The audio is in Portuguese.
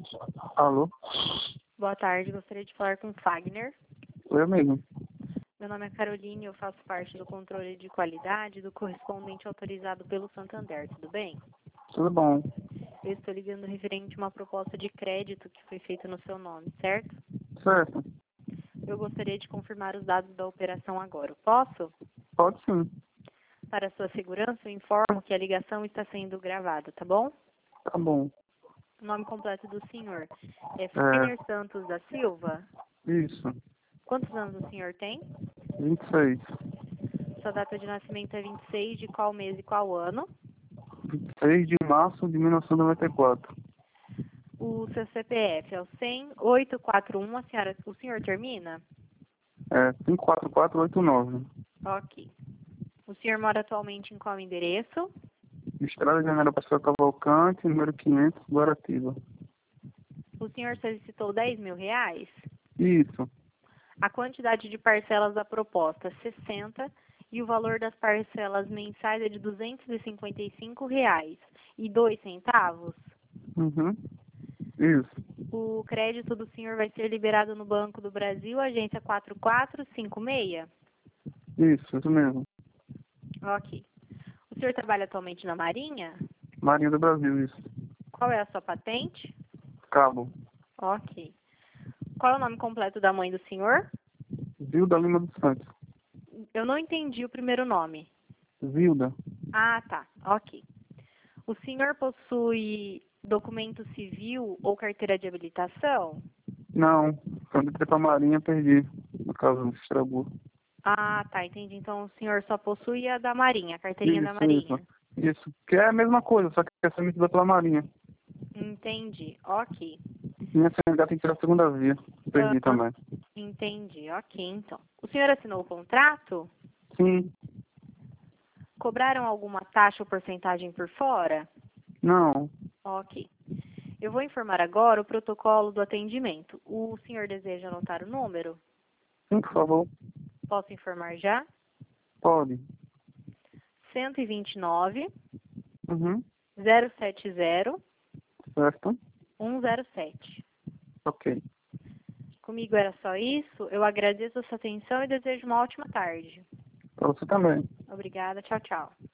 Alô? Boa tarde, gostaria de falar com o Fagner. Eu mesmo. Meu nome é Caroline e eu faço parte do controle de qualidade do correspondente autorizado pelo Santander, tudo bem? Tudo bom? Eu estou ligando referente a uma proposta de crédito que foi feita no seu nome, certo? Certo. Eu gostaria de confirmar os dados da operação agora. Posso? Pode sim. Para sua segurança, eu informo que a ligação está sendo gravada, tá bom? Tá bom. O nome completo do senhor é Fagner Santos da Silva. Isso. Quantos anos o senhor tem? 26. Sua data de nascimento é 26 de qual mês e qual ano? 26 de março de 1994. O seu CPF é o 100-841, o senhor termina? É 54489. Ok. O senhor mora atualmente em qual endereço? Estrada de Janeiro Pascoal Cavalcante, número 500, Guaratiba. O senhor solicitou 10 mil reais? Isso. A quantidade de parcelas da proposta, 60, e o valor das parcelas mensais é de R$ 255,02. Uhum. Isso. O crédito do senhor vai ser liberado no Banco do Brasil, agência 4456? Isso mesmo. Ok. O senhor trabalha atualmente na Marinha? Marinha do Brasil, isso. Qual é a sua patente? Cabo. Ok. Qual é o nome completo da mãe do senhor? Vilda Lima dos Santos. Eu não entendi o primeiro nome. Vilda. Ah, tá. Ok. O senhor possui documento civil ou carteira de habilitação? Não. Quando entrei pra Marinha, perdi. No caso, estragou. Ah, tá. Entendi. Então o senhor só possui a da Marinha, a carteirinha da Isso, Marinha. isso. Isso. Que é a mesma coisa, só que essa é emitida pela Marinha. Entendi. Ok. Minha CNH tem que tirar a segunda via. Perdi Ah, também. entendi. Ok, então. O senhor assinou o contrato? Sim. Cobraram alguma taxa ou porcentagem por fora? Não. Ok. Eu vou informar agora o protocolo do atendimento. O senhor deseja anotar o número? Sim, por favor. Posso informar já? Pode. 129 Uhum. 070 Certo. 107. Ok. Comigo era só isso. Eu agradeço a sua atenção e desejo uma ótima tarde. Para você também. Obrigada. Tchau, tchau.